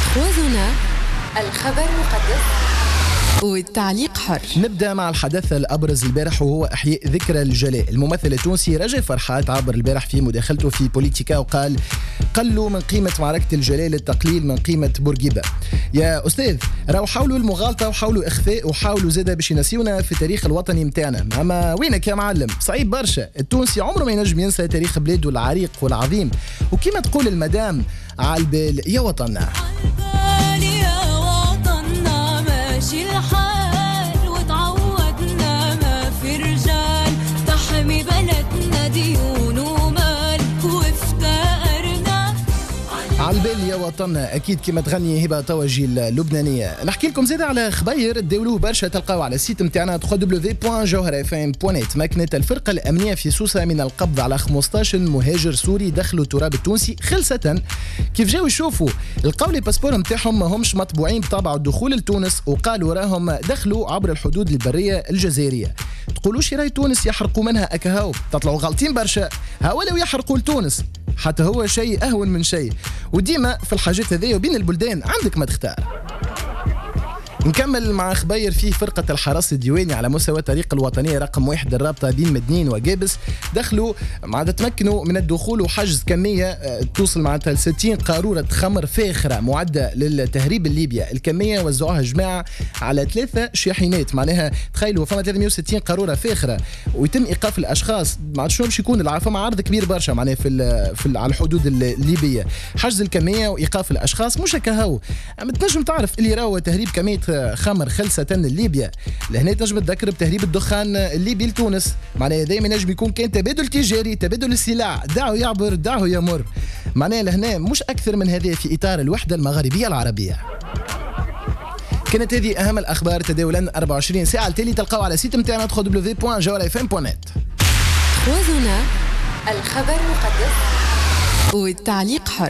خوازنا الخبر مقدس والتعليق حر. نبدأ مع الحدث الأبرز البارح وهو إحياء ذكرى الجلاء. الممثل التونسي رجاء فرحات عبر البارح في مداخلته في بوليتيكا وقال: قلوا من قيمة معركة الجلاء للتقليل من قيمة بورقيبة. يا أستاذ، راهو حاولوا المغالطة وحاولوا إخفاء وحاولوا زادة باش ينسيونا في التاريخ الوطني متاعنا، أما وينك يا معلم؟ صعيب برشا. التونسي عمره ما ينجم ينسى تاريخ بلاده العريق والعظيم، وكما تقول المدام عالبال يا وطننا. الحال وتعودنا ما في رجال تحمي بلدنا ديون ومال وافتقرنا عالبال يا وطننا، اكيد كما تغني هبه توجي اللبنانيه. نحكي لكم زيادة على خبير تداولوه برشا، تلقاو على السيت نتاعنا www.jawharfm.net. مكنت الفرقه الامنيه في سوسه من القبض على 15 مهاجر سوري دخلوا التراب التونسي خلصه. كيف جاوا يشوفوا لقاو لي باسبور نتاعهم ما همش مطبوعين بطابع الدخول لتونس، وقالوا راهم دخلوا عبر الحدود البريه الجزائريه. تقولوش راي تونس يحرقوا منها اكهاو؟ تطلعوا غالطين برشا. هاولوا يحرقوا لتونس، حتى هو شيء أهون من شيء. وديما في الحاجات هذه وبين البلدان عندك ما تختار. نكمل مع خبير فيه فرقة الحرس الديواني على مستوى الطريق الوطنية رقم 1 الرابطة بين مدنين وقابس. دخلوا معناتها تمكنوا من الدخول وحجز كمية توصل معناتها ل 60 قارورة خمر فاخرة معدة للتهريب الليبيا. الكمية وزعوها جماعة على 3 شاحنات، معناها تخيلوا فما 360 قارورة فاخرة ويتم إيقاف الأشخاص. ما شنو باش يكون فما عرض كبير برشا معناها في على الحدود الليبية. حجز الكمية وإيقاف الأشخاص مش هكاهو. تنجم تعرف اللي راهو تهريب كمية خمر خلصة الليبيا لهنا تنجم تذكر بتهريب الدخان الليبي لتونس. معناها دائما نجم يكون كان تبادل تجاري، تبادل السلع، دعه يعبر دعه يمر. معناها لهنا مش أكثر من هذه في إطار الوحدة المغربية العربية. كانت هذه أهم الأخبار تداولا 24 ساعة. التالي تلقاو على سيت متاعنا www.jawharfm.net. خوازنا الخبر مقدس والتعليق حر.